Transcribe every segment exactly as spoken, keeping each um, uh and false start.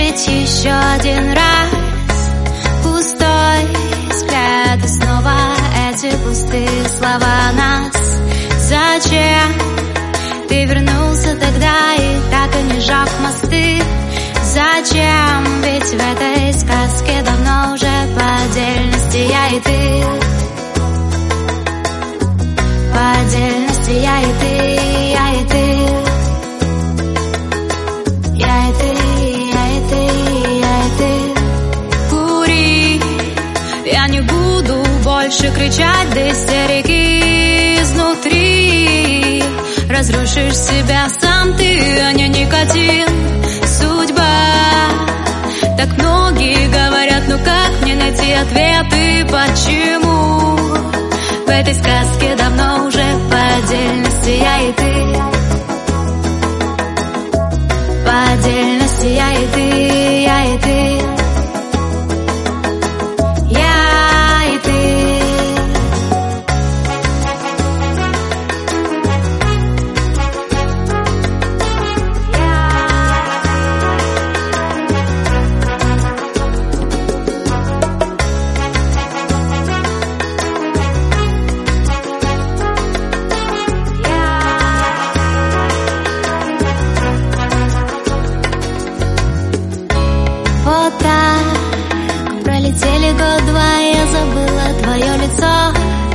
Ведь еще один раз пустой взгляд, и снова эти пустые слова нас. Зачем ты вернулся тогда и так и не сжег мосты? Зачем? Ведь в этой сказке давно уже по отдельности я и ты. По отдельности я и ты, я и ты. Я и ты, я и ты, я и ты. Кури, я не буду больше кричать до истерики изнутри. Разрушишь себя сам ты, а не никотин. Судьба. Так многие говорят, ну как мне найти ответы, почему? В этой сказке давно уже по отдельности я и ты. По отдельности я и ты, я и ты. Я и ты. Вот так пролетели год-два, я забыла твое лицо.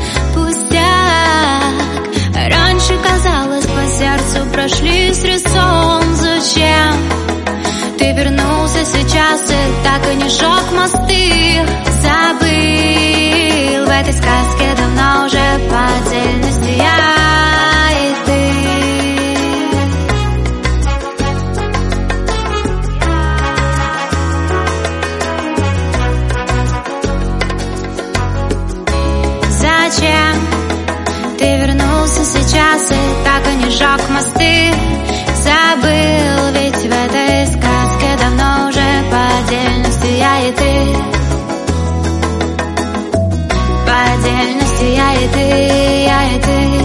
Пустяк, раньше казалось, по сердцу прошли с резцом. Зачем ты вернулся сейчас и так и не сжег мосты? Забыл, в этой сказке давно уже по отдельности я и ты. Зачем ты вернулся сейчас и так и не сжег мосты? Забыл, ведь в этой сказке давно уже по отдельности я и ты. По отдельности я и ты, я и ты.